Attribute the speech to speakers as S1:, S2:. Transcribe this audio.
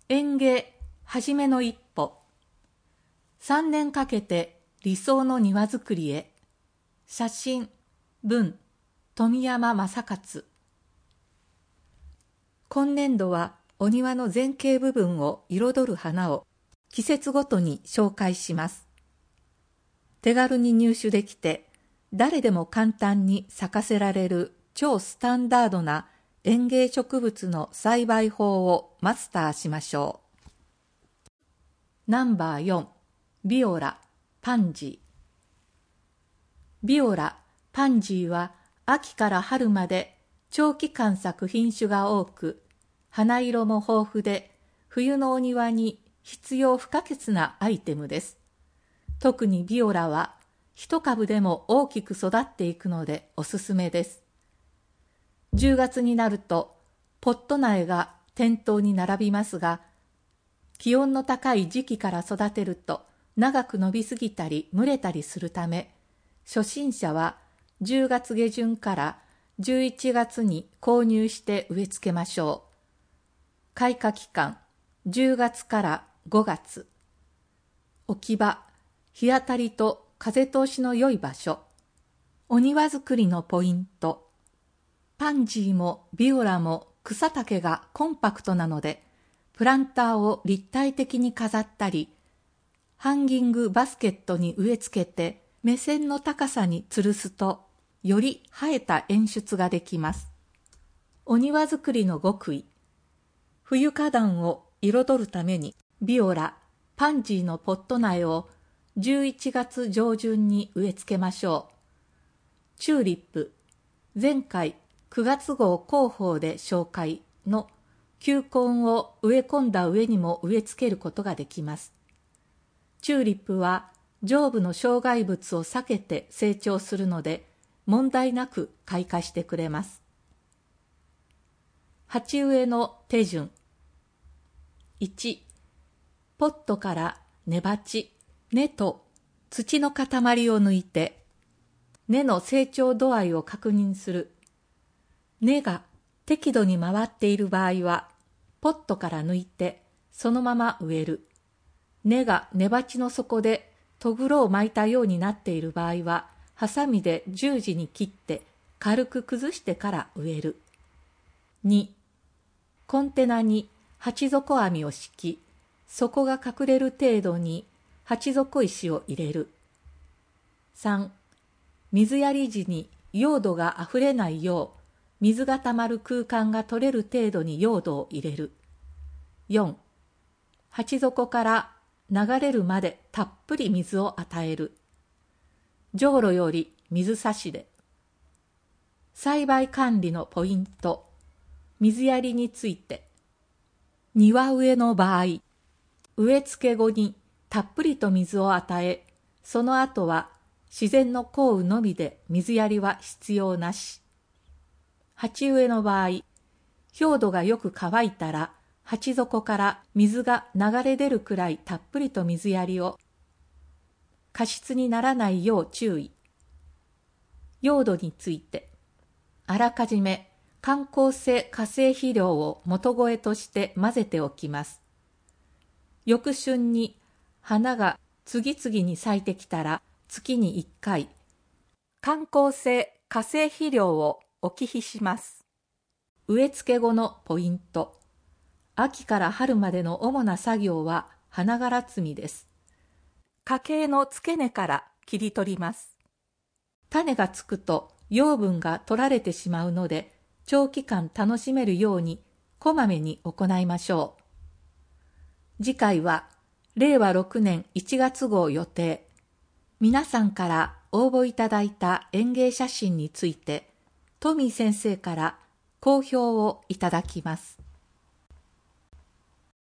S1: 園芸はじめの一歩。3年かけて理想の庭づくりへ。写真、文、富山正勝。今年度はお庭の前景部分を彩る花を季節ごとに紹介します。手軽に入手できて、誰でも簡単に咲かせられる超スタンダードな園芸植物の栽培法をマスターしましょう。ナンバー4、ビオラ、パンジー。ビオラ、パンジーは秋から春まで長期間咲く品種が多く、花色も豊富で冬のお庭に必要不可欠なアイテムです。特にビオラは一株でも大きく育っていくのでおすすめです。10月になるとポット苗が店頭に並びますが、気温の高い時期から育てると長く伸びすぎたり蒸れたりするため、初心者は10月下旬から11月に購入して植え付けましょう。開花期間10月から5月。置き場、日当たりと風通しの良い場所。お庭作りのポイント。パンジーもビオラも草丈がコンパクトなので、プランターを立体的に飾ったり、ハンギングバスケットに植え付けて目線の高さに吊るすと、より映えた演出ができます。お庭作りの極意。冬花壇を彩るためにビオラ、パンジーのポット苗を11月上旬に植え付けましょう。チューリップ、前回9月号広報で紹介の球根を植え込んだ上にも植え付けることができます。チューリップは上部の障害物を避けて成長するので問題なく開花してくれます。鉢植えの手順。1、ポットから根鉢、根と土の塊を抜いて、根の成長度合いを確認する。根が適度に回っている場合は、ポットから抜いてそのまま植える。根が根鉢の底でとぐろを巻いたようになっている場合は、ハサミで十字に切って軽く崩してから植える。2、コンテナに鉢底網を敷き、底が隠れる程度に鉢底石を入れる。3、水やり時に用土があふれないよう、水がたまる空間が取れる程度に用土を入れる。4、鉢底から流れるまでたっぷり水を与える。じょうろより水差しで。栽培管理のポイント。水やりについて。庭植えの場合、植え付け後にたっぷりと水を与え、その後は自然の降雨のみで水やりは必要なし。鉢植えの場合、表土がよく乾いたら、鉢底から水が流れ出るくらいたっぷりと水やりを。過失にならないよう注意。用土について、あらかじめ緩効性化成肥料を元肥として混ぜておきます。翌春に花が次々に咲いてきたら月に1回、緩効性化成肥料を置き火します。植え付け後のポイント。秋から春までの主な作業は花がら摘みです。花茎の付け根から切り取ります。種がつくと養分が取られてしまうので、長期間楽しめるようにこまめに行いましょう。次回は令和6年1月号予定。皆さんから応募いただいた園芸写真について、トミー先生から好評をいただきます。